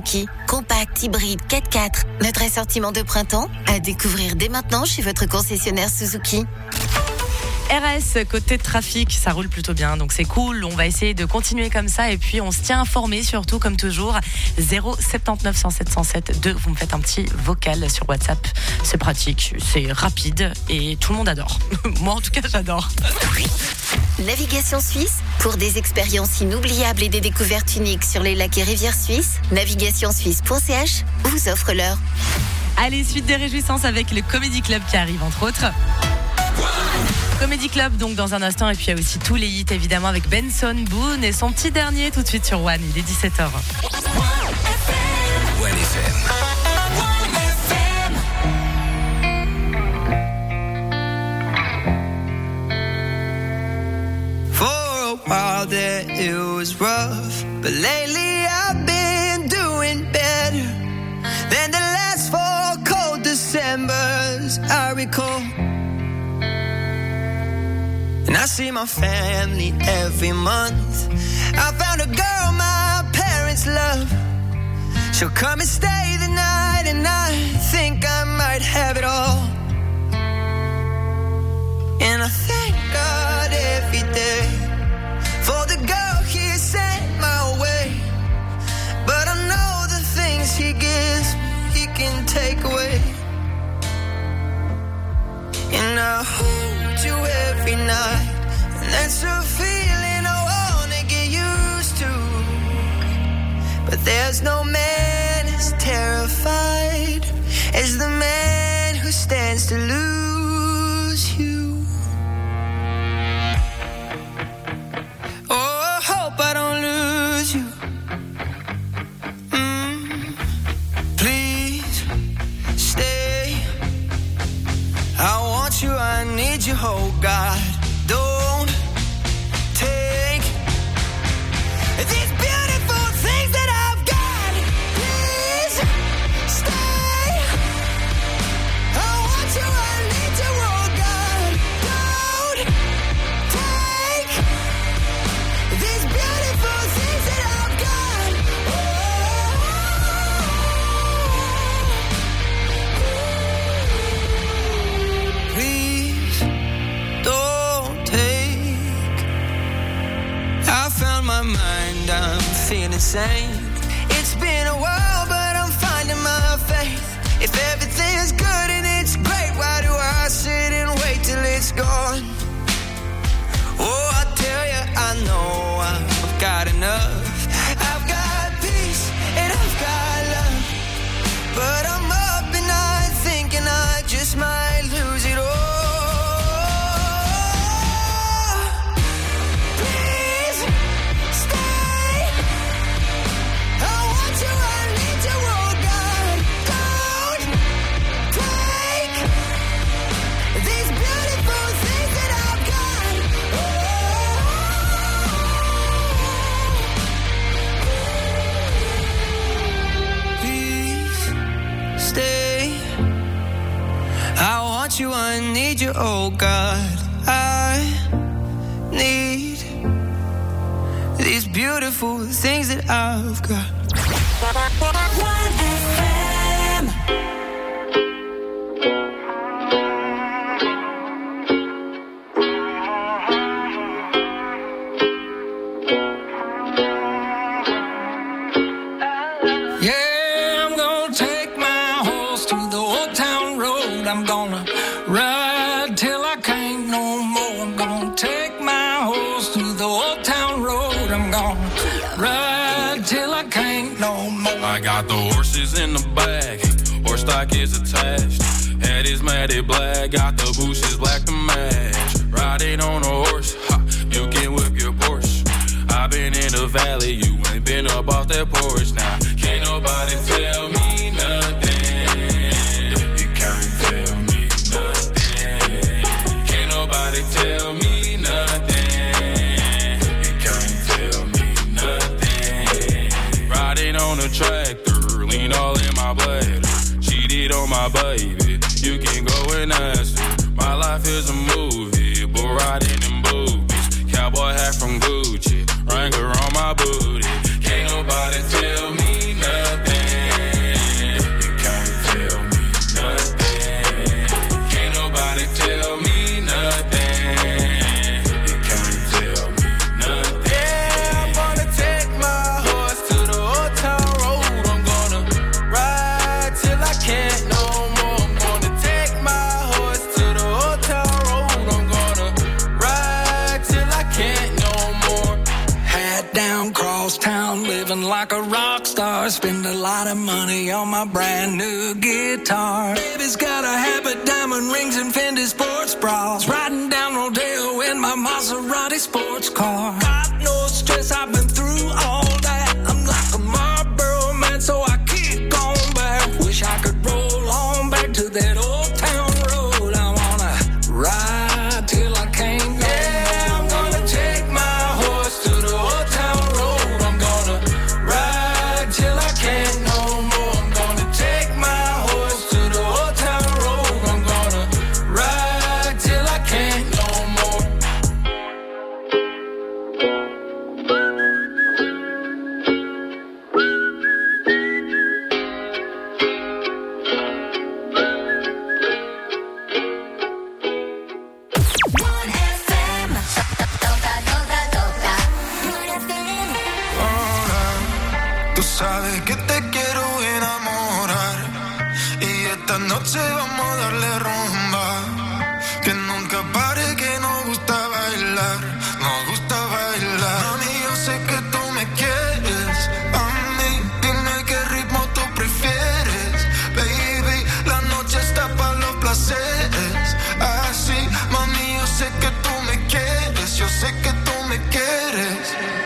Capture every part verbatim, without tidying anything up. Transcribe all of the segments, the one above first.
Suzuki. Compact, hybride, quatre quatre. Notre assortiment de printemps à découvrir dès maintenant chez votre concessionnaire Suzuki. R S, côté trafic, ça roule plutôt bien, donc c'est cool. On va essayer de continuer comme ça et puis on se tient informé, surtout comme toujours. zéro sept neuf cent sept cent sept deux, vous me faites un petit vocal sur WhatsApp. C'est pratique, c'est rapide et tout le monde adore. Moi en tout cas, j'adore. Navigation Suisse, pour des expériences inoubliables et des découvertes uniques sur les lacs et rivières suisses, navigation suisse point c h vous offre l'heure. Allez, suite des réjouissances avec le Comedy Club qui arrive entre autres. Comedy Club donc dans un instant, et puis il y a aussi tous les hits évidemment avec Benson Boone et son petit dernier tout de suite sur One. Il est dix-sept heures. One F M. For a while there it was rough, but lately I've been doing better than the last four cold Decembers I recall. And I see my family every month. I found a girl my parents love. She'll come and stay the night, and I think I might have it all. And I thank God every day for the girl He sent my way. But I know the things He gives He can take away. And I hold you every night, and that's a feeling I wanna get used to. But there's no man as terrified as the man who stands to lose you. Oh, I hope I don't lose you. Mm, please stay. I want you, I need you, oh God. Don't take these beautiful things that I've got. Please stay. I want you, I need you, oh God. Don't take these beautiful things that I've got. Oh. Please don't take. I found my mind, I'm feeling sane. It's been a while, but I'm finding my faith. If everything's good and it's great, why do I sit and wait till it's gone? Oh, I tell you, I know I've got enough. I've got peace and I've got love. But I'm up and I'm thinking I just might lose it all. Please stay. I want you, I need you, oh God. Don't take these beautiful things that I've got. Please stay. I want you, I need you, oh God. I need these beautiful things that I've got. One F M. Yeah, I'm gonna take my horse to the old town road. I'm gonna ride till I can't no more. I'm gonna take my horse to the old town road. I'm gonna ride till I can't no more. I got the horses in the back, horse stock is attached. Head is matted black, got the bushes black to match. Riding on a horse, ha, you can whip your Porsche. I've been in the valley, you ain't been up off that porch. Now, can't nobody tell me nothing. You can't tell me nothing. Can't nobody tell me nothing. You can't tell me nothing. Riding on a tractor, lean all in my bladder. Cheated on my baby, you can go and ask her. My life is a movie, but riding in boobies. Cowboy hat from Gucci, Wrangler on my booty. Can't nobody tell me nothing. like a rock star. Spend a lot of money on my brand new guitar. Baby's got a habit, diamond rings and Fendi sports bras. Riding down Rodeo in my Maserati sports car. Got no stress, I've been through all that. I'm like a Marlboro man, so I keep going back. Wish I could roll on back to that old town road. I wanna ride till I can't go. Yeah, I'm gonna take my horse to the old town road. I'm gonna ride till I can't no more. I'm gonna take my horse to the old town road. I'm gonna ride till I can't no more. Tú sabes que te quiero enamorar y esta noche vamos a darle rumba. Que nunca pare, que nos gusta bailar, nos gusta bailar. Mami, yo sé que tú me quieres, a mí dime qué ritmo tú prefieres. Baby, la noche está para los placeres. Así, mami, yo sé que tú me quieres, yo sé que tú me quieres.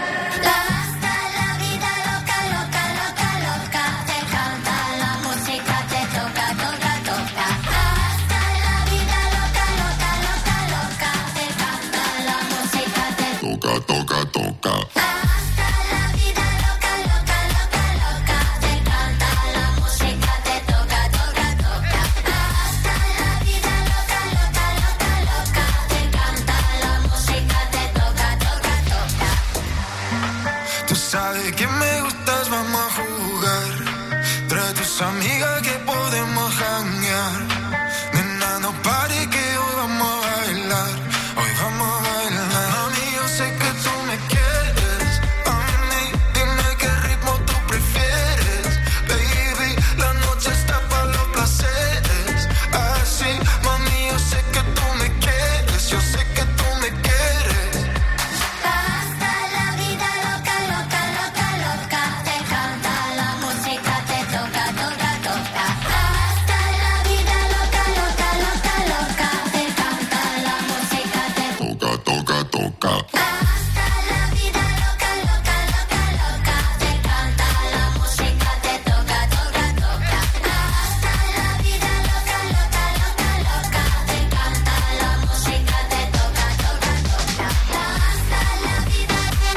Toca, toca, toca. Hasta la vida loca, loca, loca, loca. Te encanta la música, te toca, toca, toca. Hasta la vida loca, loca, loca, loca. Te encanta la música, te toca, toca, toca. Tú sabes que me gustas, vamos a jugar. Trae tus amigas que podemos janguear. Nena, no pare que hoy vamos a bailar. Hoy vamos a bailar. Mami, yo sé que tú me quieres. A mí, dime qué ritmo tú prefieres. Baby, la noche está para los placeres. Así, mami, yo sé que tú me quieres. Yo sé que tú me quieres. Hasta la vida loca, loca, loca, loca. Te encanta la música, te toca, toca, toca. Hasta la vida loca, loca, loca, loca. Te encanta la música, te Toca, toca, toca. Hasta la vida loca, loca, loca, loca. Te encanta la música, te toca, toca, toca. Hasta la vida loca, loca, loca, loca. Te encanta la música, te toca, toca, toca. Hasta la vida, la vida,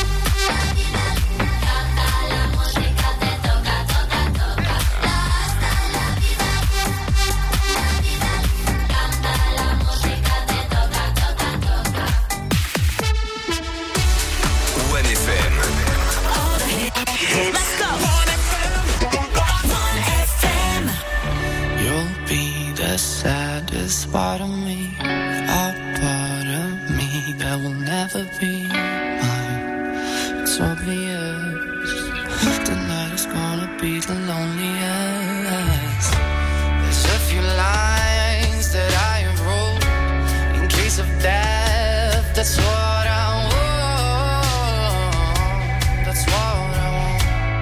encanta la música, te toca, toca, toca. Hasta la vida, la vida, encanta la música, te toca, toca, toca. U N F M. You'll be the saddest part of me, a part of me that will never be mine. It's obvious tonight is gonna be the loneliest. There's a few lines that I have wrote in case of death. That's what I want. That's what I want.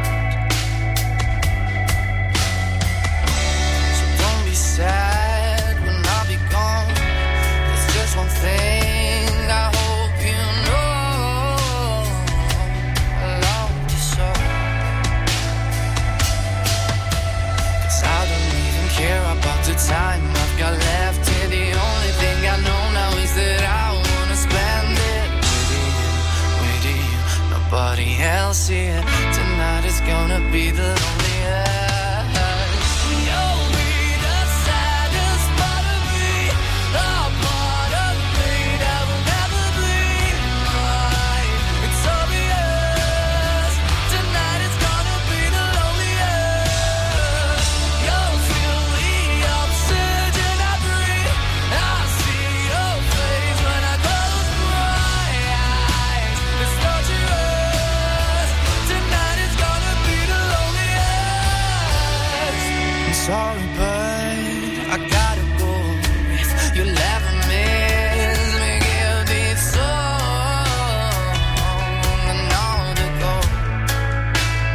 So don't be sad when I'll be gone. There's just one thing I hope you know. I love you so. 'Cause I don't even care about the time I've got left here. The only thing I know now is that I wanna spend it with you, with you. Nobody else here. Tonight is gonna be the loneliest. You'll be the saddest part of me, a part of me that will never be mine. It's obvious tonight is gonna be the loneliest. You'll feel the oxygen I breathe. I see your face when I close my eyes. It's torturous. Tonight is gonna be the loneliest. I'm sorry, but I gotta go. If you'll ever miss me, give this song another go.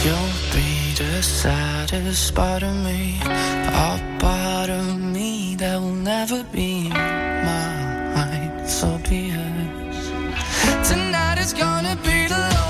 You'll be the saddest part of me, a part of me that will never be mine. So be it. Tonight is gonna be the loneliest.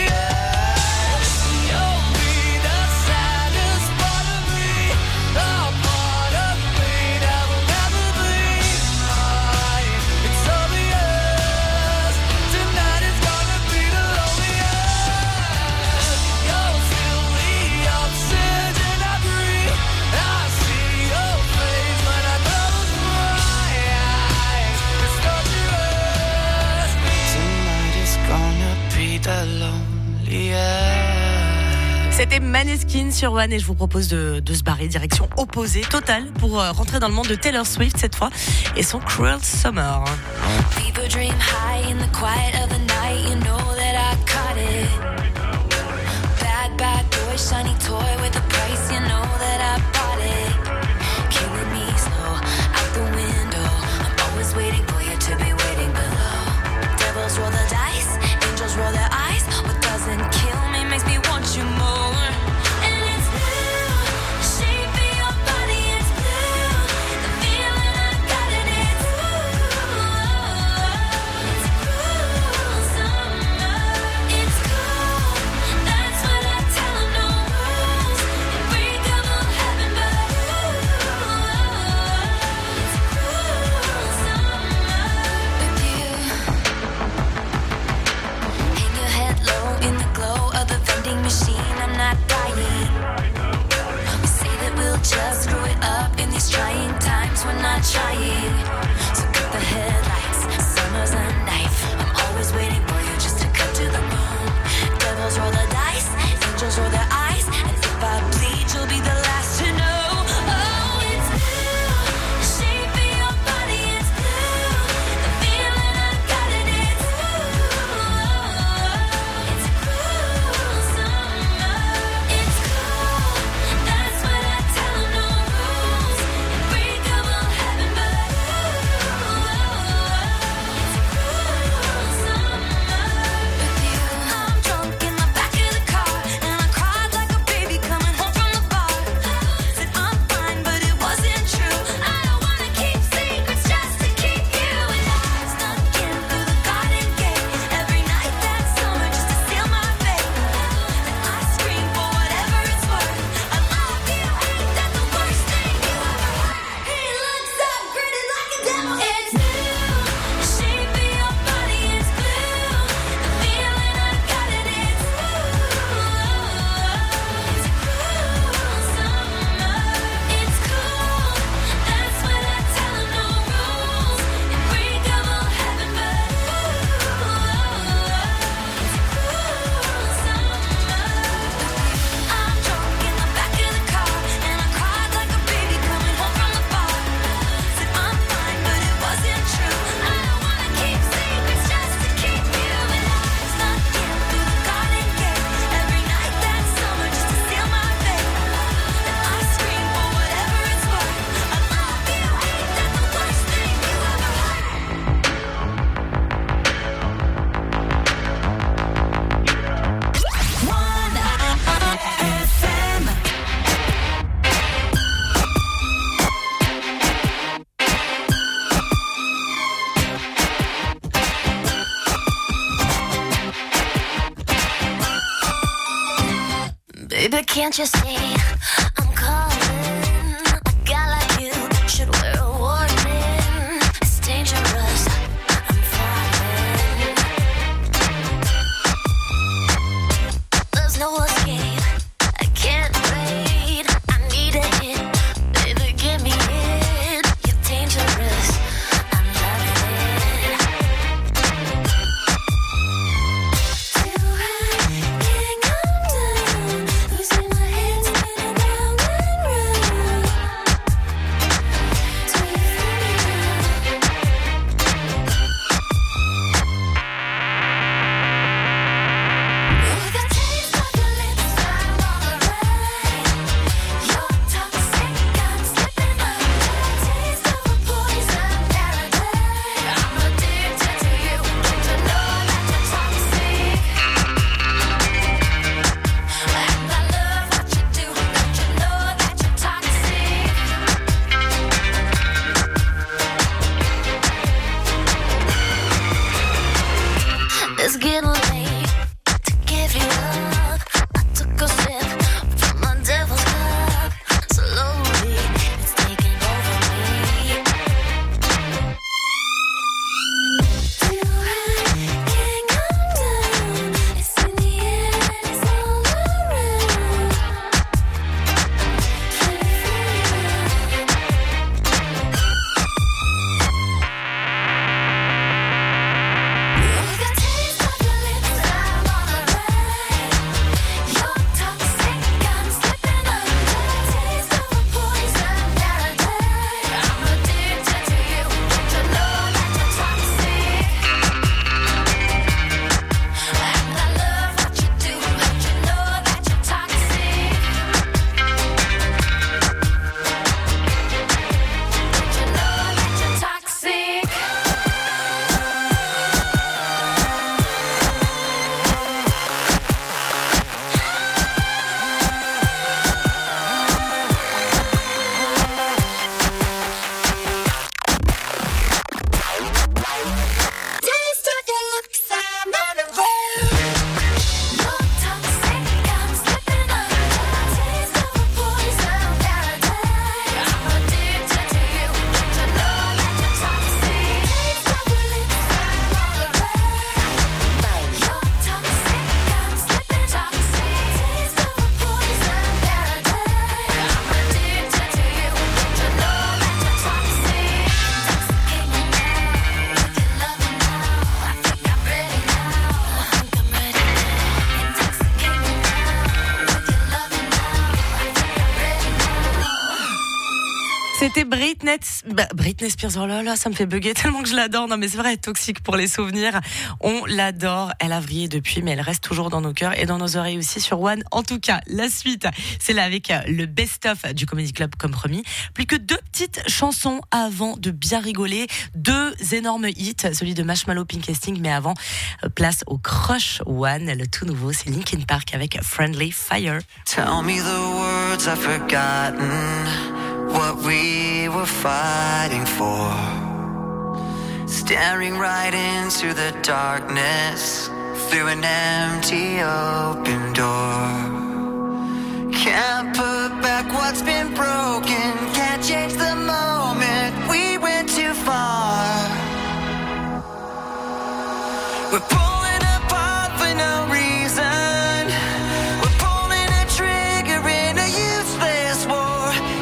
You'll be the saddest part of me, a part of me that will never be mine. It's obvious. Tonight is gonna be the loneliest. You're still the oxygen I breathe. I see your face when I close my eyes. It's dangerous. Tonight is gonna be the loneliest. C'était Maneskin sur One et je vous propose de, de se barrer direction opposée totale pour euh, rentrer dans le monde de Taylor Swift cette fois et son Cruel Summer. People dream high in the quiet of the night. You know that I caught it. Bad, bad boy, shiny toy with a price. You know that I bought it. Killing me slow, out the window. I'm always waiting for you to be waiting below. Devils roll the dice, angels roll their eyes. What doesn't kill me makes me want you more. And it's blue, the shape of your body is blue. The feeling I got in it's blue. It's cruel summer. It's cool, that's what I tell 'em. No rules, unbreakable heaven, but ooh, it's cruel summer with you. Hang your head low in the glow of the vending machine. I'm not dying. We say that we'll just screw it up in these trying times. We're not trying. So cut the headlights. Summer's a knife. I'm always waiting for you just to cut to the bone. Devils roll the dice. Angels roll their eyes. And if I bleed, you'll be the last to know. Oh, it's blue. The shape of your body is blue. The feeling I got in it's blue. It's cruel summer. It's cool. That's what I tell 'em. No rules. Unbreakable heaven, but ooh, it's cruel summer with you. I'm drunk in the back of the car, and I cried like a baby coming home from the bar. Said I'm fine, but it wasn't true. I don't wanna keep secrets just to keep you. And I snuck in through the garden gate every night that summer just to seal my fate. Then I scream for whatever it's worth. I love you, ain't that the worst thing you ever heard? He looks up, grinning like a devil. It's blue, the shape of your body is blue. The feeling I got in it's blue. It's cruel summer. It's cool, that's what I tell 'em. No rules, unbreakable heaven, but ooh, it's cruel summer. I'm drunk in the back of the car, and I cried like a baby coming home from the bar. Said I'm fine, but it wasn't true. I don't wanna keep secrets just to keep you. And I snuck in through the garden gate every night that summer just to seal my fate. Then I scream for whatever it's worth. I love you, ain't that the worst thing you ever heard? One F M. Baby, can't you see I'm calling? A guy like you should wear a warning. It's dangerous. I'm falling. There's no escape. I can't wait. I need a hit. Baby, give me it. You're dangerous. I'm loving it. Too high, can't come down. Losing my head, spinning round. C'était Britney, bah, Britney Spears. Oh là là, ça me fait bugger tellement que je l'adore. Non mais c'est vrai, toxique pour les souvenirs. On l'adore. Elle a vrillé depuis, mais elle reste toujours dans nos cœurs et dans nos oreilles aussi sur One. En tout cas, la suite, c'est là avec le best-of du Comedy Club comme promis. Plus que deux petites chansons avant de bien rigoler. Deux énormes hits, celui de Marshmello, Pink et Sting, mais avant, place au Crush One. Le tout nouveau, c'est Linkin Park avec Friendly Fire. Tell me the words I've forgotten. What we were fighting for, staring right into the darkness through an empty open door. Can't put back what's been broken, can't change the moment we went too far. We're pulling apart for no reason. We're pulling a trigger in a useless war.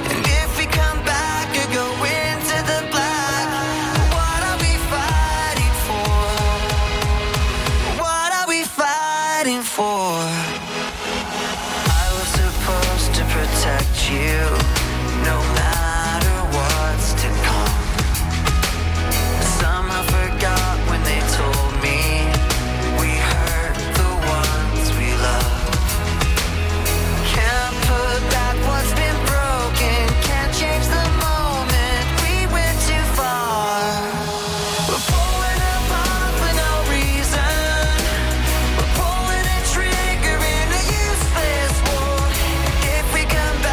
You, no matter what's to come. Somehow forgot when they told me we hurt the ones we love. Can't put back what's been broken, can't change the moment we went too far. We're pulling apart for no reason. We're pulling a trigger in a useless war. If we come back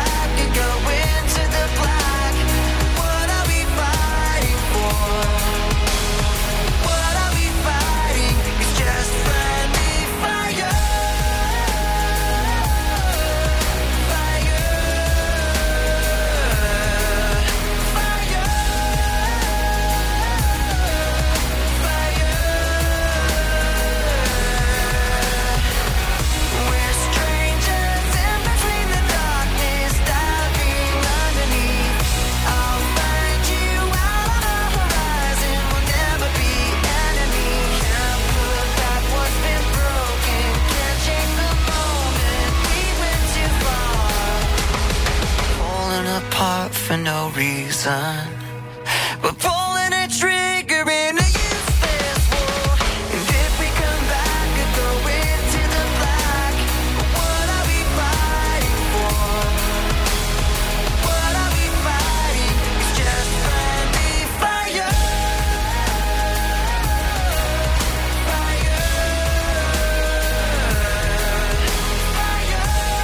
for no reason. We're pulling a trigger in a useless war. And if we come back and go into the black, what are we fighting for? What are we fighting? It's just friendly fire. Fire. Fire.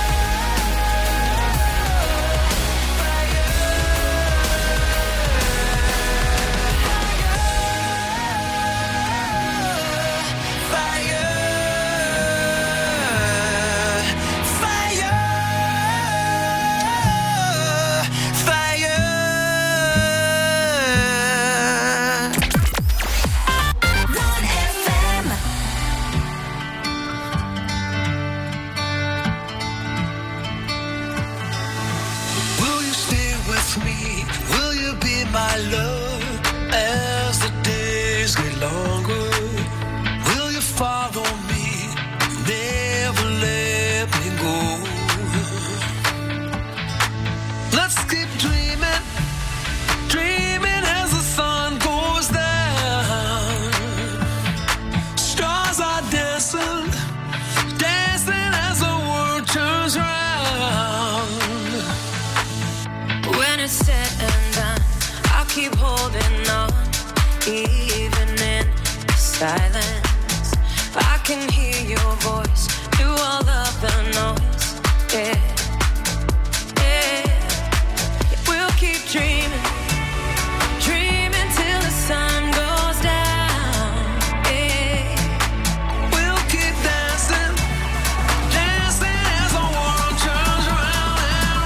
Silence, I can hear your voice through all of the noise. Yeah, yeah. We'll keep dreaming, dreaming till the sun goes down. Yeah, we'll keep dancing, dancing as the world turns round and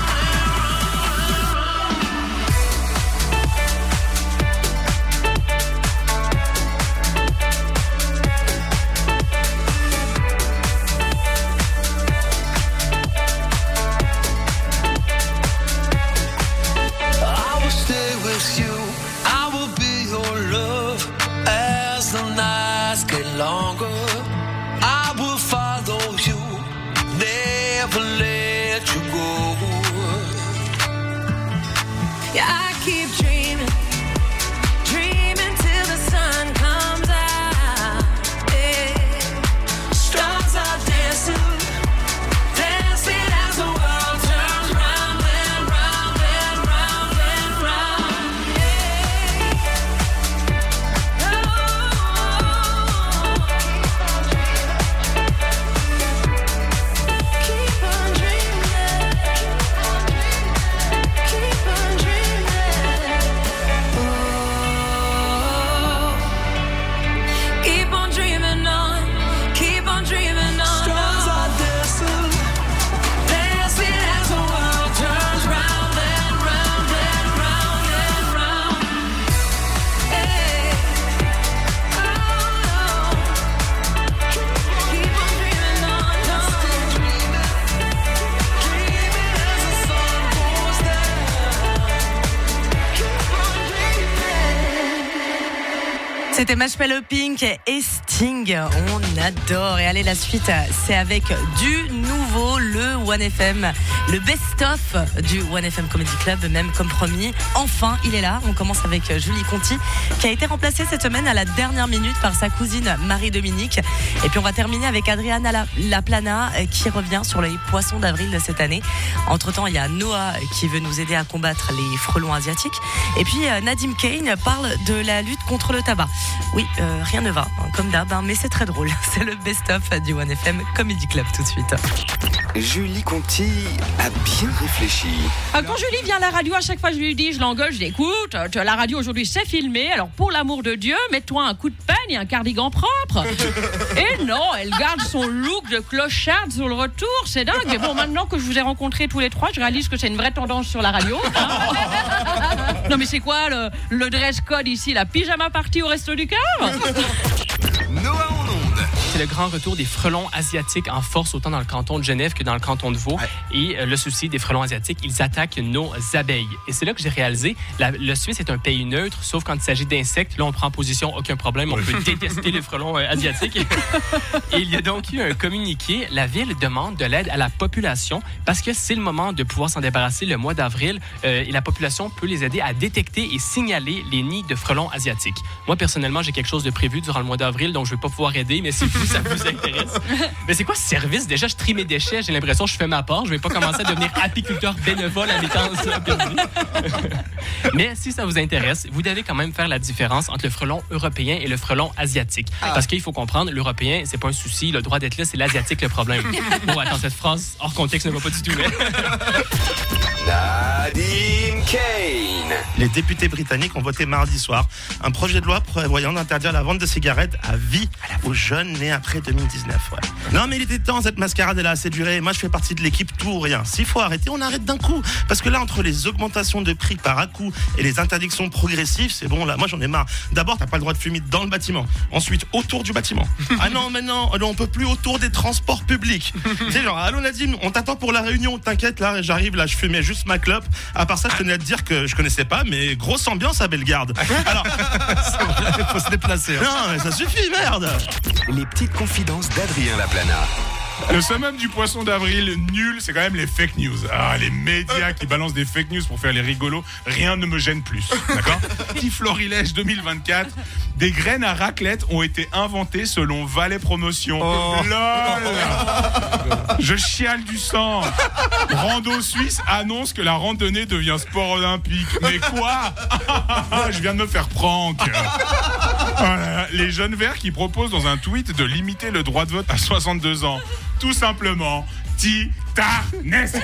round and longer. I will follow you, never let you go. yeah. C'était Marshmallow Pink et Sting, on adore. Et allez, la suite, c'est avec du nouveau, le One F M, le best-of du One F M Comedy Club, même comme promis. Enfin, il est là. On commence avec Julie Conti, qui a été remplacée cette semaine à la dernière minute par sa cousine Marie-Dominique. Et puis on va terminer avec Adriana La- Laplana, qui revient sur les poissons d'avril de cette année. Entre-temps, il y a Noah qui veut nous aider à combattre les frelons asiatiques. Et puis Nadim Kane parle de la lutte contre le tabac. Oui, euh, rien ne va, hein, comme d'hab, hein, mais c'est très drôle. C'est le best-of du One F M Comedy Club tout de suite. Julie Conti a bien réfléchi. Ah, quand Julie vient à la radio, à chaque fois je lui dis, je l'engueule, je dis écoute, tu- la radio aujourd'hui c'est filmé, alors pour l'amour de Dieu, mets-toi un coup de peigne et un cardigan propre. Et non, elle garde son look de clocharde sur le retour, c'est dingue. Mais bon, maintenant que je vous ai rencontrés tous les trois, je réalise que c'est une vraie tendance sur la radio. Hein. Non mais c'est quoi le, le dress code ici, la pyjama party au Resto du Cœur? Noah en onde. C'est le grand retour des frelons asiatiques en force autant dans le canton de Genève que dans le canton de Vaud. Ouais. Et euh, le souci des frelons asiatiques, ils attaquent nos abeilles. Et c'est là que j'ai réalisé, la, le Suisse est un pays neutre, sauf quand il s'agit d'insectes. Là, on prend position, aucun problème. On peut détester les frelons euh, asiatiques. Et il y a donc eu un communiqué. La ville demande de l'aide à la population parce que c'est le moment de pouvoir s'en débarrasser le mois d'avril. Euh, et la population peut les aider à détecter et signaler les nids de frelons asiatiques. Moi, personnellement, j'ai quelque chose de prévu durant le mois d'avril, donc je ne vais pas pouvoir aider, mais si vous, ça vous intéresse. Mais c'est quoi ce service? Déjà, je trie mes déchets, j'ai l'impression que je fais ma part. Je ne vais pas commencer à devenir apiculteur bénévole à mes temps perdus. Mais si ça vous intéresse, vous devez quand même faire la différence entre le frelon européen et le frelon asiatique. Ah. Parce qu'il faut comprendre, l'européen, c'est pas un souci, le droit d'être là, c'est l'asiatique le problème. Bon, attends, cette phrase hors contexte ne va pas du tout, mais... Nadim Kane. Les députés britanniques ont voté mardi soir un projet de loi prévoyant d'interdire la vente de cigarettes à vie aux jeunes nés après deux mille dix-neuf. Ouais. Non mais il était temps, cette mascarade elle a assez duré. Moi je fais partie de l'équipe tout ou rien. S'il faut arrêter, on arrête d'un coup. Parce que là, entre les augmentations de prix par à coup et les interdictions progressives, c'est bon là, moi j'en ai marre. D'abord, t'as pas le droit de fumer dans le bâtiment. Ensuite, autour du bâtiment. Ah non, maintenant, on peut plus autour des transports publics. Tu sais, genre, allô Nadim, on t'attend pour la réunion, t'inquiète, là j'arrive, là je fumais juste ma clope. À part ça, je tenais à te dire que je connaissais pas, mais grosse ambiance à Bellegarde. Alors, c'est vrai, il faut se déplacer. Hein. Non, mais ça suffit, merde. Les petites confidences d'Adrien Laplana. Le summum du poisson d'avril nul, c'est quand même les fake news. Ah, les médias qui balancent des fake news pour faire les rigolos, rien ne me gêne plus. D'accord ? Petit Florilège deux mille vingt-quatre, des graines à raclette ont été inventées selon Valais Promotion. Oh. Lol. Je chiale du sang. Rando Suisse annonce que la randonnée devient sport olympique. Mais quoi ? Je viens de me faire prank. Voilà. Les jeunes verts qui proposent dans un tweet de limiter le droit de vote à soixante-deux ans. Tout simplement, titanesque.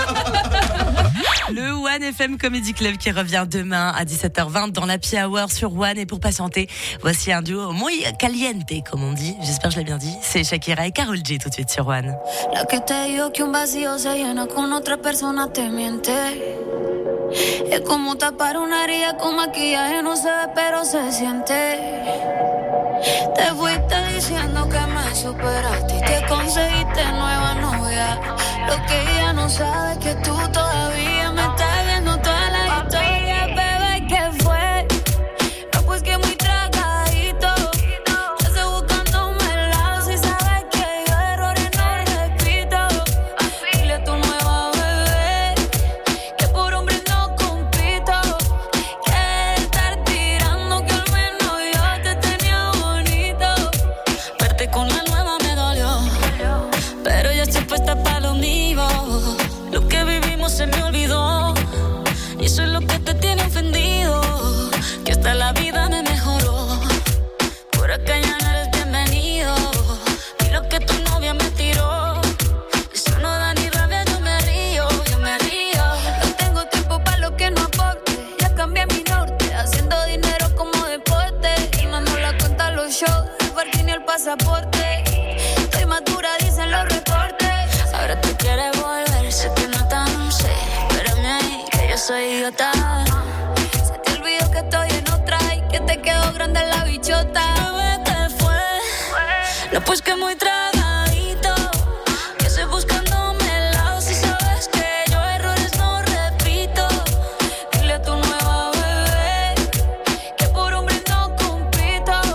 Le One F M Comedy Club qui revient demain à dix-sept heures vingt dans l'Happy Hour sur One. Et pour patienter, voici un duo muy caliente, comme on dit. J'espère que je l'ai bien dit. C'est Shakira et Karol G tout de suite sur One. La que te digo que un vacío se llena con otra persona te miente. Es como tapar una herida con maquillaje, no se ve pero se siente. Te fuiste diciendo que me superaste y que conseguiste nueva novia. Lo que ella no sabe es que tú todavía me estás viendo toda la historia, bebé, ¿qué fue? No, pues que muy tragadito. Yo estoy buscándome el lado si sabes que yo errores no repito. Dile a tu nueva bebé que por hombre no compito. Que estar tirando que al menos yo te tenía bonito. Verte con la nueva me dolió, pero ya estoy puesta para lo mío. Lo que vivimos se me olvidó y eso es lo que te tiene ofendido. Que hasta la vida me mejoró. Por acá ya no eres bienvenido. Y lo que tu novia me tiró, eso no da ni rabia, yo me río, yo me río. No tengo tiempo para lo que no aporte. Ya cambié mi norte, haciendo dinero como deporte. Y no ando la cuenta a los shows, el parking ni el pasaporte. Estoy más dura, dicen los reportes. Ahora tú quieres volver, sé que no tan sé. Espérame ahí, que yo soy idiota. Se te olvidó que estoy en otra y que te quedó grande la bichota. Bebé, ¿qué fue? No, pues que muy tragadito. Que estoy buscándome el lado si sabes que yo errores no repito. Dile a tu nueva bebé que por hombre no compito.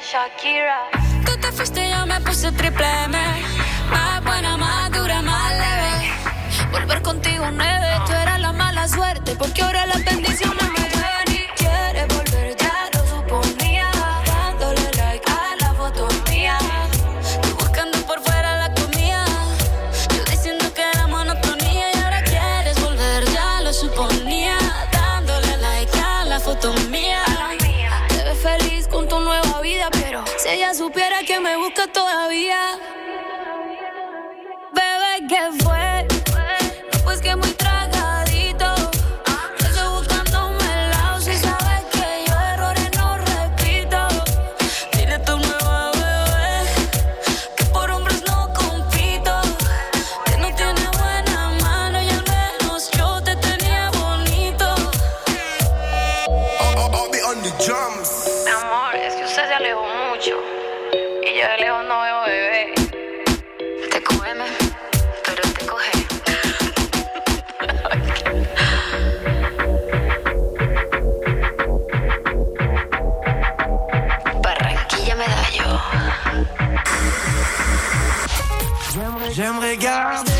Shakira. Tú te fuiste, yo me puse triple M. Más buena, más dura, más leve. Volver contigo nueve. Tú eras la mala suerte, porque ahora las bendiciones me ven y quieres volver, ya lo suponía. Dándole like a la foto mía. Tú buscando por fuera la comida. Yo diciendo que era monotonía. Y ahora quieres volver, ya lo suponía. Dándole like a la foto mía. Te ves feliz con tu nueva vida, pero si ella supiera que me busca todavía. Bebé, ¿qué fue? No, pues que muy tragadito. Yo estoy buscándome el lado. Si sabes que yo errores no repito. Dile a tu nueva bebé que por hombres no compito. Que no tiene buena mano y al menos yo te tenía bonito. Mi amor, es que usted se alejó mucho. Y yo de lejos no veo bebé. Te cógeme, pero te coge. Barranquilla Medallo. J'aimerais garder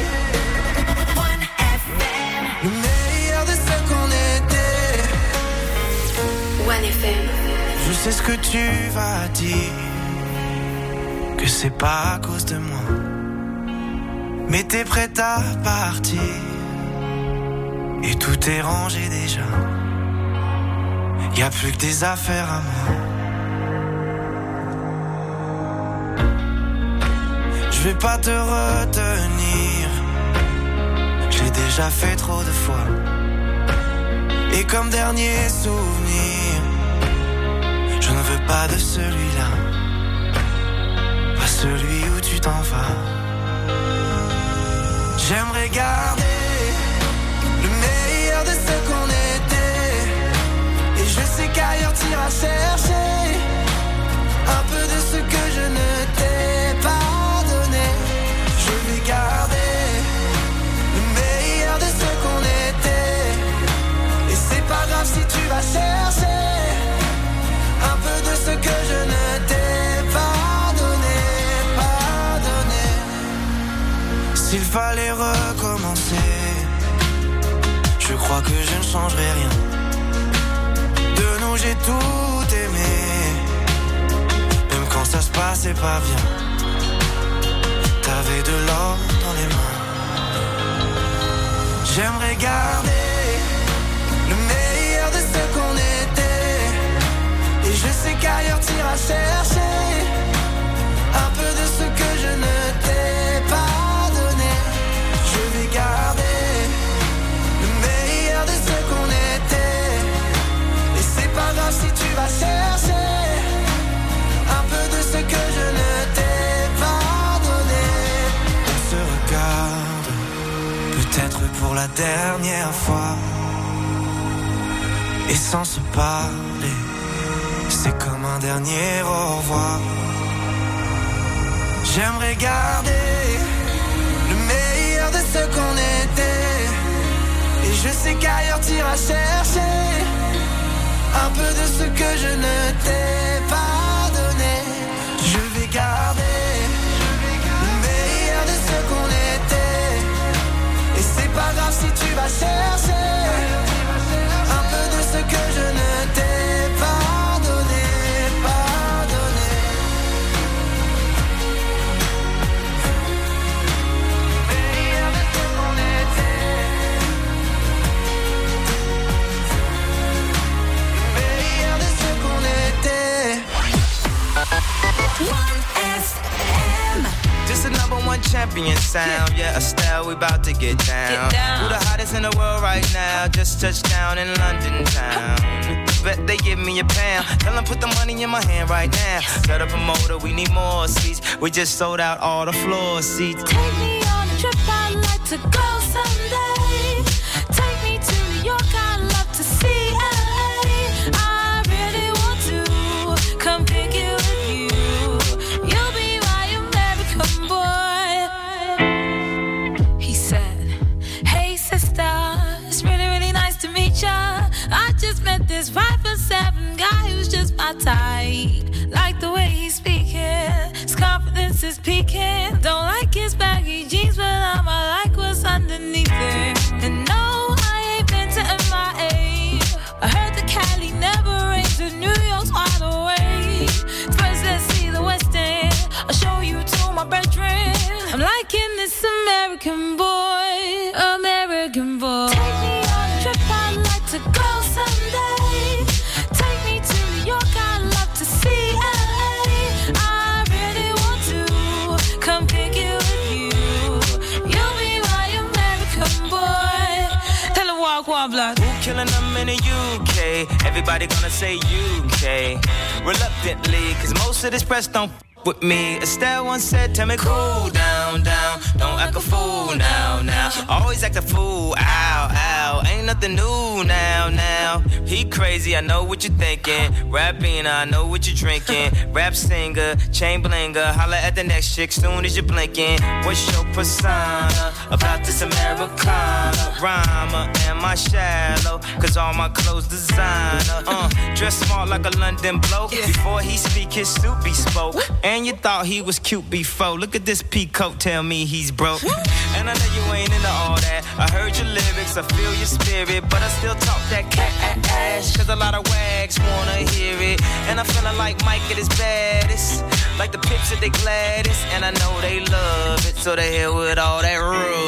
le meilleur de ce qu'on était. One F M. Je sais ce que tu vas dire, que c'est pas à cause de moi. Mais t'es prête à partir, et tout est rangé déjà. Y'a plus que des affaires à moi. Je vais pas te retenir, j'ai déjà fait trop de fois. Et comme dernier souvenir, je ne veux pas de celui-là, pas celui où tu t'en vas. J'aimerais garder le meilleur de ce qu'on était. Et je sais qu'ailleurs t'iras chercher un peu de ce que je ne t'ai pas donné. Je vais garder le meilleur de ce qu'on était. Et c'est pas grave si tu vas chercher un peu de ce que je ne t'ai pas donné, pas donné. S'il fallait recommencer, je crois que je ne changerai rien. De nous j'ai tout aimé, même quand ça se passait pas bien. T'avais de l'or dans les mains. J'aimerais garder le meilleur de ce qu'on était. Et je sais qu'ailleurs t'iras chercher un peu de ce que je ne t'ai pas donné. Je vais garder le meilleur de ce qu'on était. Et c'est pas grave si tu vas chercher un peu de ce que je ne t'ai pas donné. On se regarde, peut-être pour la dernière fois. Et sans se parler, c'est comme un dernier au revoir. J'aimerais garder le meilleur de ce qu'on était. Et je sais qu'ailleurs t'iras chercher un peu de ce que je ne t'ai pas donné. Je vais garder le meilleur de ce qu'on était. Et c'est pas grave si tu vas chercher un peu de ce que je ne t'ai pas donné, pas donné. Meilleur de ce qu'on était. Meilleur de ce qu'on était. One F M. Just a number one champion sound. Yeah, Estelle, we about to get down. Get down. Who the hottest in the world right now? Just touched down in London town. Bet they give me a pound. Tell them put the money in my hand right now. Set up a motor, we need more seats. We just sold out all the floor seats. Take me on a trip, I'd like to go someday. Take me to New York, I'd love to see L A. I really want to come pick you with you. You'll be my American boy. He said, hey sister, it's really, really nice to meet ya. I just met this five foot seven guy who's just my type. Like the is peeking. Don't like his baggy jeans, but I'm, I like what's underneath it. And no, I ain't been to M I A. I heard the Cali never rains, and New York's wide awake. First, let's see the West End. I'll show you to my bedroom. I'm liking this American boy, American boy. Take me on a trip, I'd like to go someday. Take me to New York, I'd love to see L A. I really want to come kick it with you. You'll be my American boy. Tell him walk one block. Who killing them in the U K? Everybody gonna say U K. Reluctantly, cause most of this press don't f- with me. Estelle once said, tell me cool down, down. Don't act a fool now, now. Always act a fool, ow, ow. Ain't nothing new now, now. He crazy, I know what you're thinking. Rapping, I know what you're drinking. Rap singer, chain blinger. Holla at the next chick soon as you're blinking. What's your persona about this Americana? Rhymer, am I shallow? Cause all my clothes designer. Uh, dress smart like a London bloke. Before he speak, his suit be spoke. And you thought he was cute before. Look at this peacoat, tell me he's broke. And I know you ain't into all that. I heard your lyrics, I feel your spirit. But I still talk that cash. Cause a lot of wags wanna hear it. And I'm feeling like Mike at his baddest. Like the pips at they gladdest. And I know they love it. So they hell with all that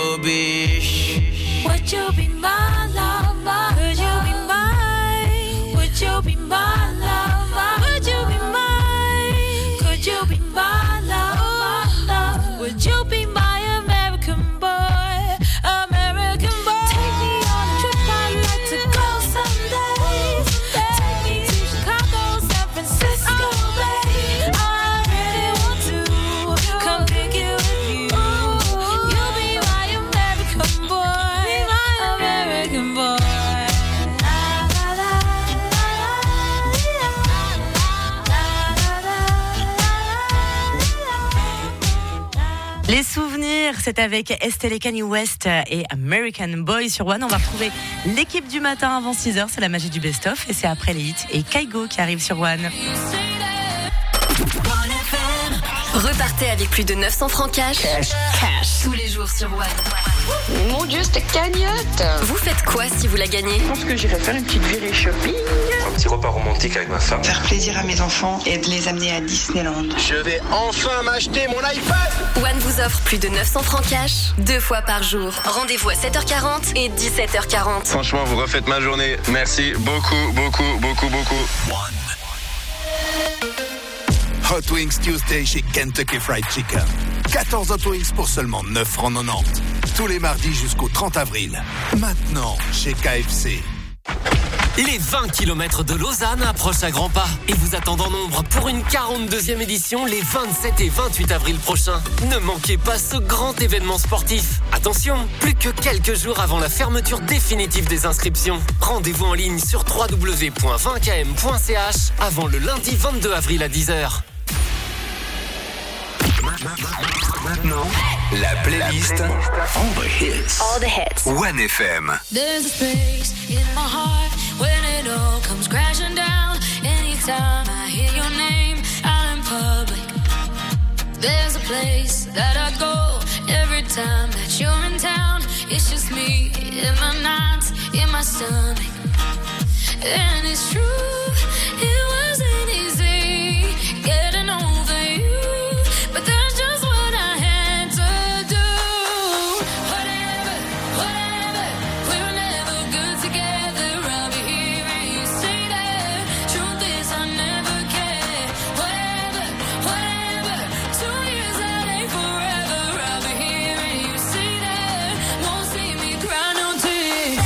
rubbish. Would you be my lover? Would you be mine? Would you be my lover? Would you be mine? Could you be my lover? Would you be my American boy? American boy. Take me on a trip, I'd like to go someday. Take me to Chicago, San Francisco, babe. I really want to come pick you with you. You'll be my American boy, my American boy. Les souvenirs, c'est avec Estelle et Kanye West et American Boy sur One. On va retrouver l'équipe du matin avant six heures, c'est la magie du best-of. Et c'est après les hits et Kaigo qui arrive sur One. Repartez avec plus de neuf cents francs cash. Cash. Cash. Tous les jours sur One. Mon Dieu, cette cagnotte. Vous faites quoi si vous la gagnez? Je pense que j'irai faire une petite virée shopping. Un petit repas romantique avec ma femme. Faire plaisir à mes enfants et de les amener à Disneyland. Je vais enfin m'acheter mon iPhone. One vous offre plus de neuf cents francs cash, deux fois par jour. Rendez-vous à sept heures quarante et dix-sept heures quarante. Franchement, vous refaites ma journée. Merci beaucoup, beaucoup, beaucoup, beaucoup. Hot Wings Tuesday chez Kentucky Fried Chicken. quatorze Hot Wings pour seulement neuf francs quatre-vingt-dix. Tous les mardis jusqu'au trente avril. Maintenant, chez K F C. Les vingt kilomètres de Lausanne approchent à grands pas et vous attendent en nombre pour une quarante-deuxième édition les vingt-sept et vingt-huit avril prochains. Ne manquez pas ce grand événement sportif. Attention, plus que quelques jours avant la fermeture définitive des inscriptions. Rendez-vous en ligne sur w w w point vingt k m point c h avant le lundi vingt-deux avril à dix heures. Maintenant, la playlist All the Hits. All the Hits. One F M. There's a space in my heart when it all comes crashing down. Anytime I hear your name out in public, there's a place that I go every time that you're in town. It's just me in my nights, in my stomach. And it's true, it wasn't easy getting over you, but that's just what I had to do. Whatever, whatever, we were never good together. I'll be hearing you say that. Truth is, I never cared. Whatever, whatever, two years that ain't forever. I'll be hearing you say that. Won't see me cry no tears.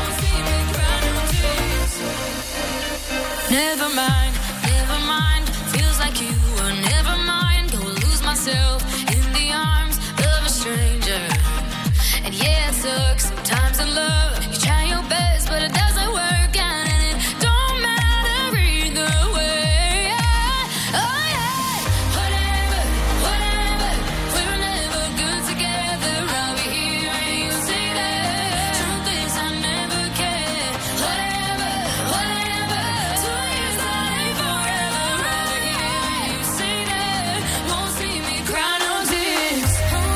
Never mind, never mind. like you, or never mind, go lose myself in the arms of a stranger. And yeah, it sucks sometimes in love. You try your best, but it doesn't work out, and it don't matter either way. Oh yeah, whatever, whatever. We were never good together. I'll be here and you say that. Truth is, I never cared. Whatever, whatever. Two years that ain't forever. I'll be here and you say that. Won't see me cry no tears.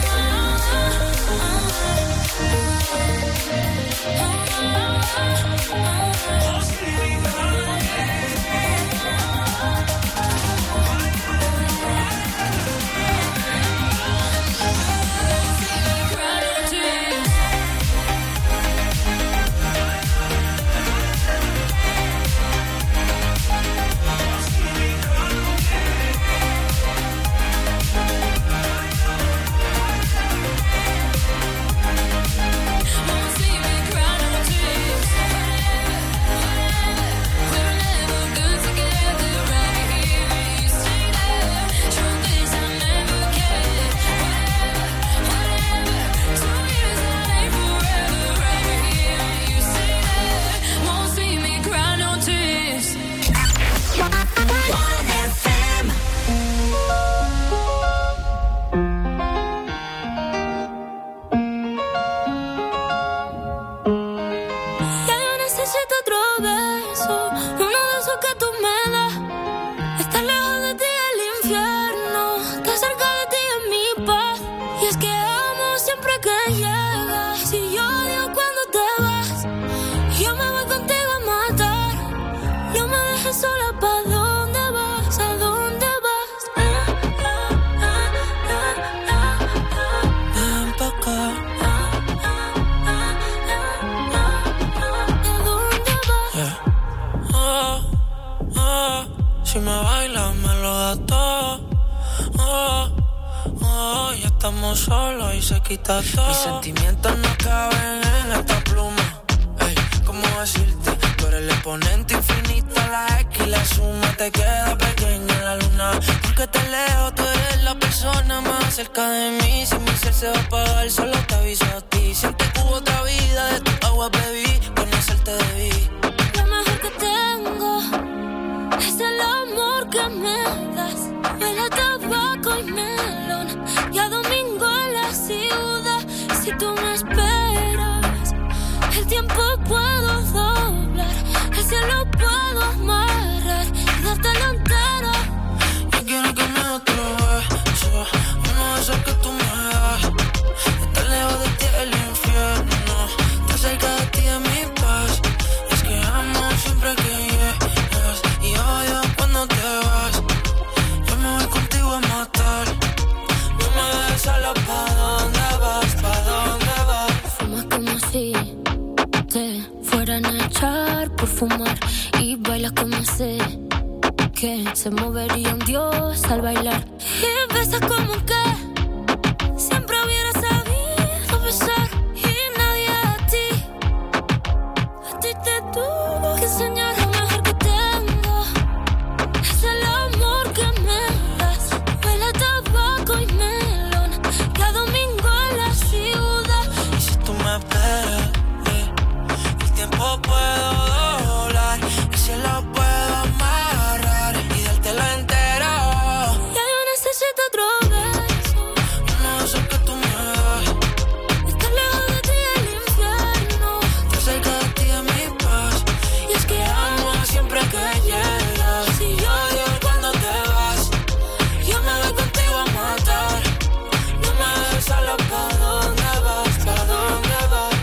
Ya yo necesito otro beso, uno de esos que tú me das. Estar lejos de ti es el infierno, estar cerca de ti es mi paz. Y es que amo siempre que llegas, y yo odio cuando te vas. Yo me voy contigo a matar, no me dejes sola. ¿Pa' dónde vas? ¿A dónde vas? Ven pa' acá. Oh, oh, si me bailas me lo das todo. Oh, oh, ya estamos solos y se quita todo. Mis sentimientos no caben en esta pluma. Ey, ¿cómo decirte? Tú eres el exponente infinito, la X y la suma te queda pequeña en la luna. Porque te leo, tú eres la persona más cerca de mí. Si mi ser se va a apagar, solo te aviso a ti. Siente que hubo otra vida, de tu agua bebí, conocerte debí. Lo mejor que tengo es el amor que me das. Huele a tabaco y melón, y a domingo en la ciudad. Si tú me esperas, el tiempo puedo doblar, el cielo puedo amarrar y dártelo entero. Yo quiero que me des otro beso, uno de esos que tú me das. Estar lejos de ti es el infierno, estar cerca de ti es mi paz. Es que amo siempre que llegas y odio cuando te vas. Yo me voy contigo a matar, no me dejes sola. ¿Pa' dónde vas? ¿Pa' dónde vas? Fumas como si te fueran a echar por fumar, y bailas como sé que se movería un dios al bailar. Y besas como que siempre hubiera sabido besar, y nadie a ti, a ti te tuvo que enseñar. Lo mejor que tengo es el amor que me das. Huele a tabaco y melón, y a domingo en la ciudad. Y si tú me esperas, eh, el tiempo puedo doblar, el cielo puedo amarrar y dártelo entero. Ya yo necesito otro beso, Uno de esos que tú me das. estar lejos de ti es el infierno, Estar cerca de ti es mi paz. y es que Amo siempre que llegas si y yo odio cuando te vas. Yo me voy contigo a matar, no me dejes sola. ¿Pa' dónde vas? ¿Pa' dónde vas?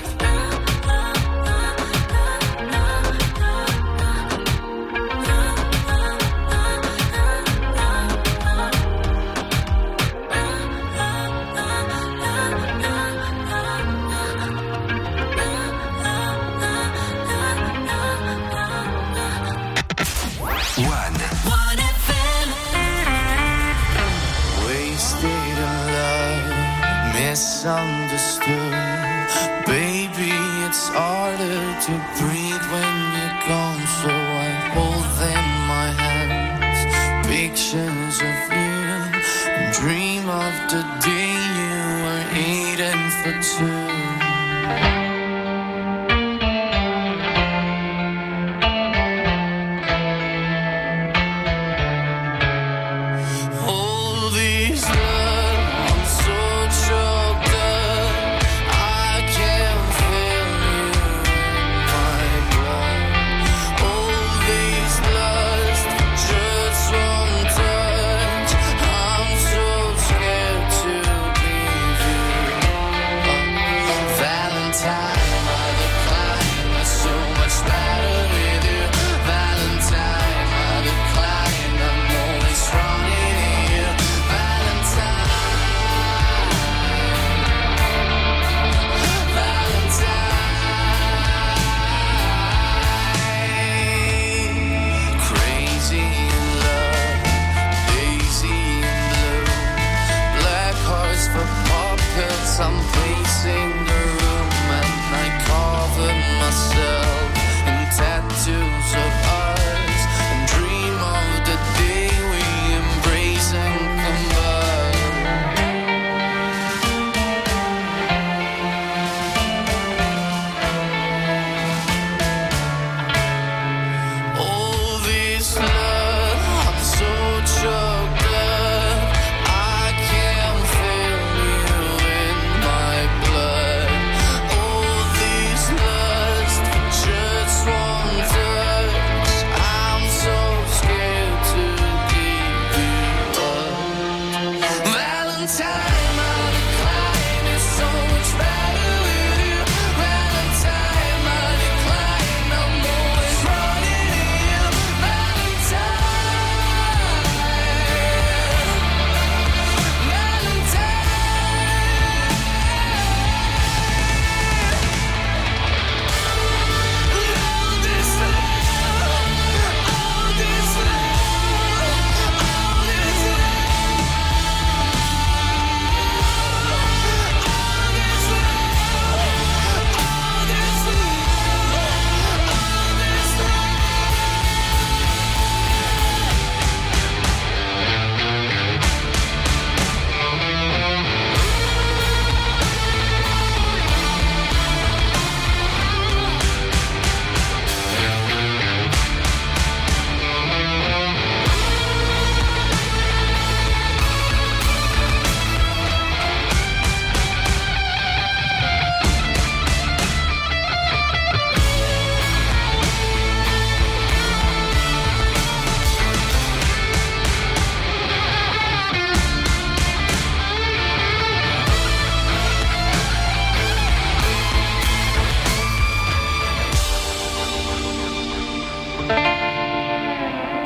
One. One F M. Wasted in love, misunderstood. Baby, it's harder to breathe when you're gone. So I hold in my hands, picture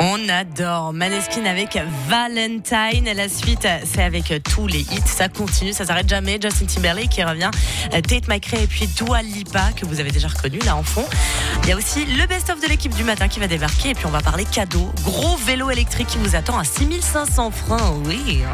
On adore Maneskin avec Valentine. La suite, c'est avec tous les hits. Ça continue, ça s'arrête jamais. Justin Timberlake qui revient, Tate McRae et puis Dua Lipa que vous avez déjà reconnu là en fond. Il y a aussi le best-of de l'équipe du matin qui va débarquer et puis on va parler cadeau. Gros vélo électrique qui vous attend à six mille cinq cents francs. Oui.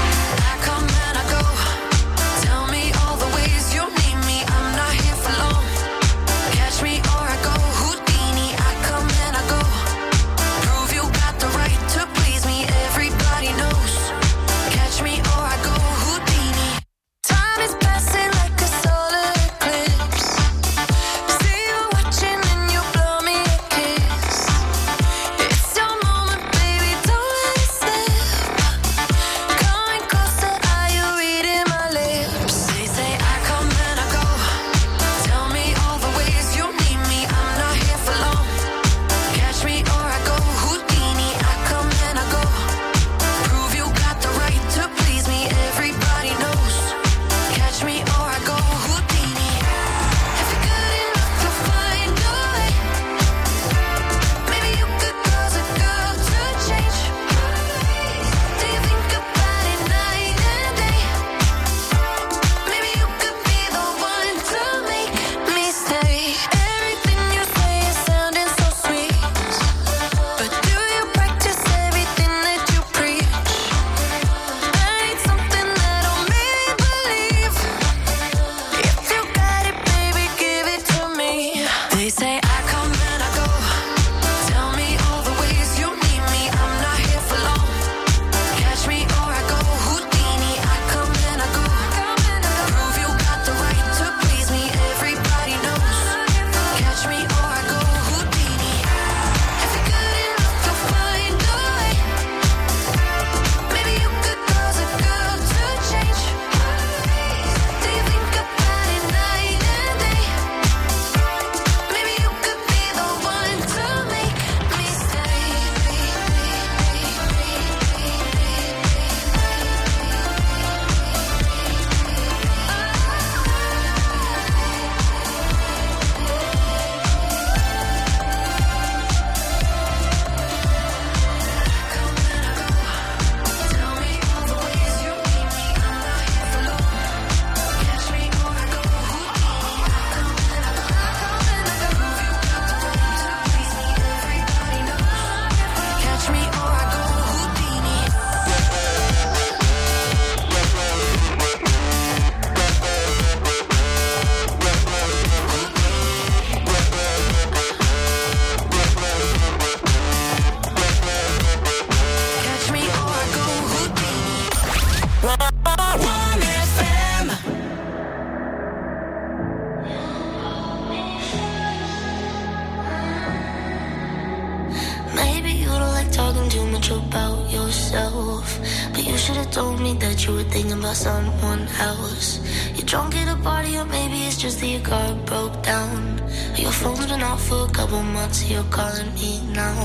Someone else. You're drunk at a party, or maybe it's just that your car broke down. Your phone's been off for a couple months, so you're calling me now.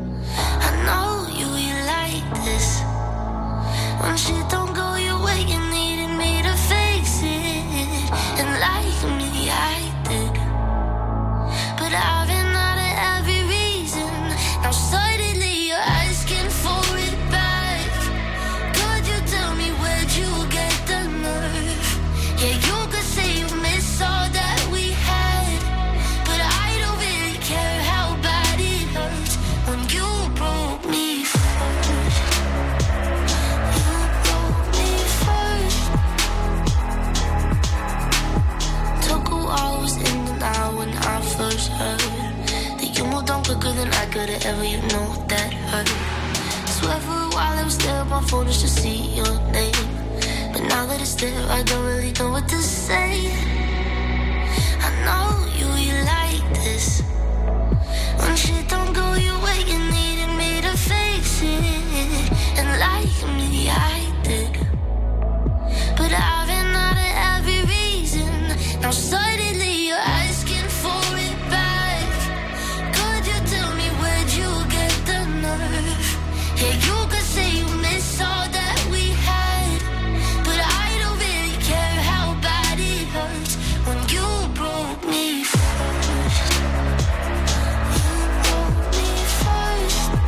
I know you, you like this. When shit don't go your way, you needed me to fix it. And like me, I did. But I've been out of every reason. Now suddenly you're asking for it back. Could you tell me where'd you get the nerve? Yeah, you could say you miss all that we had, but I don't really care how bad it hurts when you broke me first. You broke me first. Took a while, was in denial when I first heard that you moved on quicker than I could've ever, you know that hurt. Swear for a while I was there on my phone just to see your name. But now that it's there, I don't really know what to say. I know you, you like this. When shit don't go your way, you needed me to fix it. And like me, I did. But I've been out of every reason. Now suddenly you're asking for it back. Could you tell me where'd you get the nerve? Yeah, you could say you miss all that we had, but I don't really care how bad it hurts when you broke me first. You broke me first.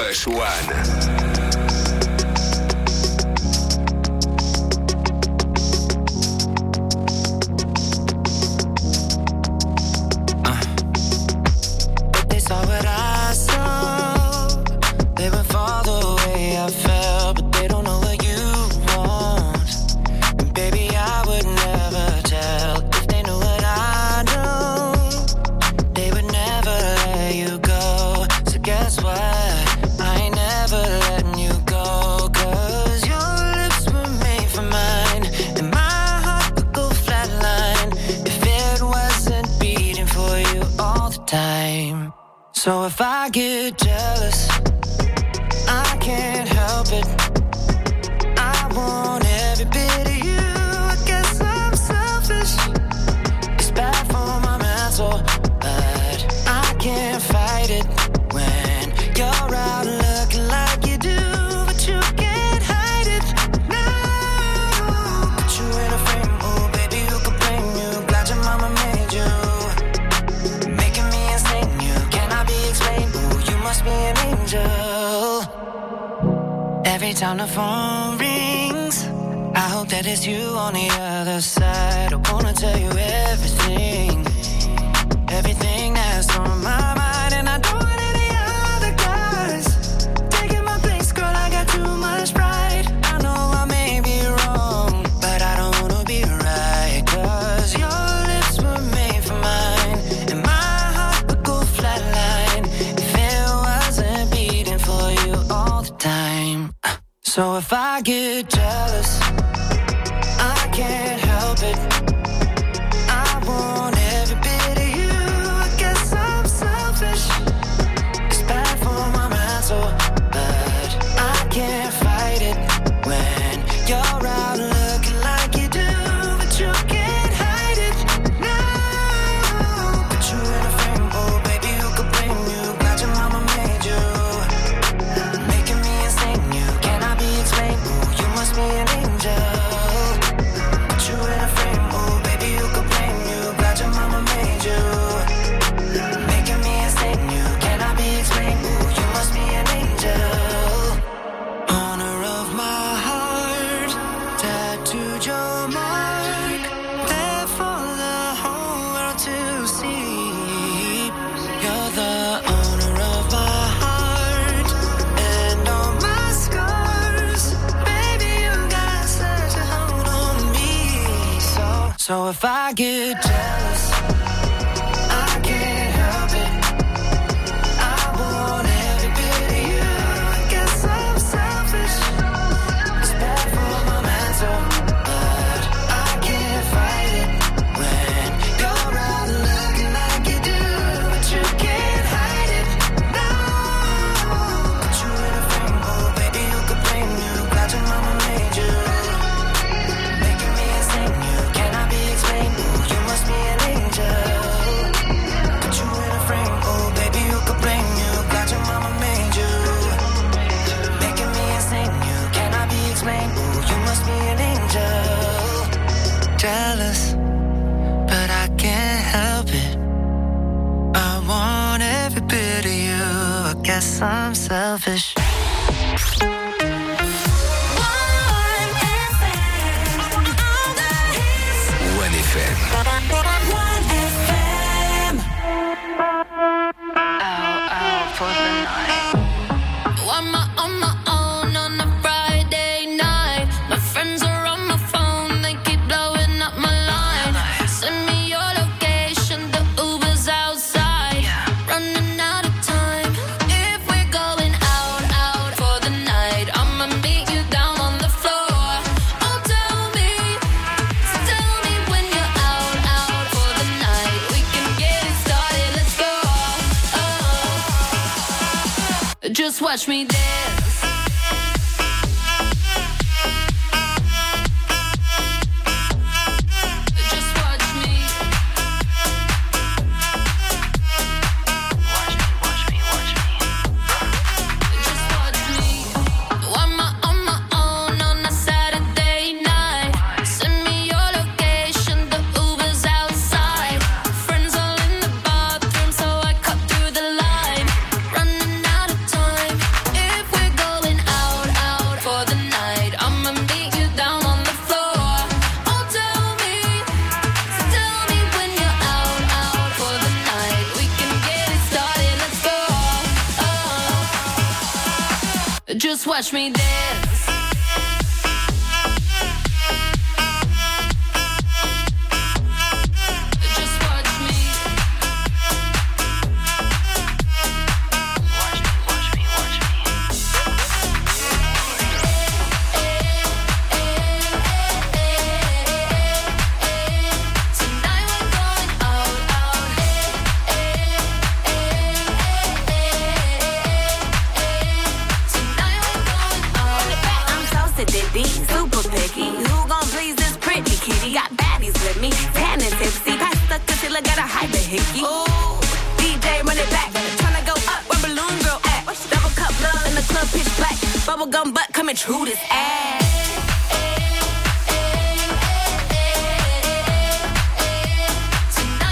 Crush One. They saw what I saw. They would fall the way I felt, but they don't know what you want. And baby, I would never tell if they knew what I know. They would never let you go. So guess what? I ain't never letting you go. 'Cause your lips were made for mine, and my heart would go flatline if it wasn't beating for you all the time. So if I get jealous, I can't help it. I want every bit of you. I guess I'm selfish. It's bad for my mental, but I can't fight it when you're out looking like you do. But you can't hide it now. Put you in a frame, oh baby, who could blame you? Glad your mama made you. Making me insane, you cannot be explained. Ooh, you must be an angel. Every time the phone rings, I hope that it's you on the other side. I wanna tell you everything, everything that's on my mind. And I don't want any other guys taking my place, girl, I got too much pride. I know I may be wrong, but I don't wanna be right. 'Cause your lips were made for mine, and my heart would go flatline if it wasn't beating for you all the time. So if I get jealous, I can't help it. I want every bit of you. I guess I'm selfish. It's bad for my mental, but I can't fight it when you're out looking like you do. But you can't hide it now. Put you in a frame, oh baby, who could blame you? Glad your mama made you. Making me insane, you cannot be explained. Ooh, you must be an angel. Put you in a frame, oh baby, who could blame you? Glad your mama made you. Making me insane, you cannot be explained. Ooh, you must be an angel. Honor of my heart, tattooed your mark, there for the whole world to see. You're the owner of my heart and all my scars. Baby, you got such a hold on me. So, so if I get jealous, I can't help it. I want every bit of you. I guess I'm selfish. It's bad for my mental, but I can't fight it when you're out looking like you do. But you can't hide it now. Put you in a frame, oh baby, who could blame you? Glad your mama made you. Making me insane, you cannot be explained. Ooh, you must be an angel. Put you in a frame, oh baby, who could blame you? Glad your mama made you. Making me insane, you cannot be explained. Ooh, you must be an angel. Jealous, but I can't help it. I want every bit of you. I guess I'm selfish. One F M. Why am I on my own on a Friday night? My friends are on my phone, they keep blowing up my line. Send me your location, the Uber's outside. Running out of time. If we're going out, out for the night, I'ma meet you down on the floor. Oh, tell me, tell me when you're out, out for the night. We can get it started, let's go. Oh. Just watch me dance. Just watch me. Watch me, watch me, watch me. Just watch me. Why am I on my own on a Saturday night? Send me your location, the Uber's outside. Friends all in the bathroom, so I cut through the line. Running out of time. Just watch me dance. Just watch me. Watch me, watch me, watch me. Tonight we're going out, out. I'm so addicted, super picky. Who gon' please this pretty kitty? Got baddies with me, tan and tipsy. Pass the concealer, got a hyper hickey. Ooh, D J run it back, tryna go up where balloon girl at. Double cup love in the club, pitch black. Bubblegum butt coming true this ass.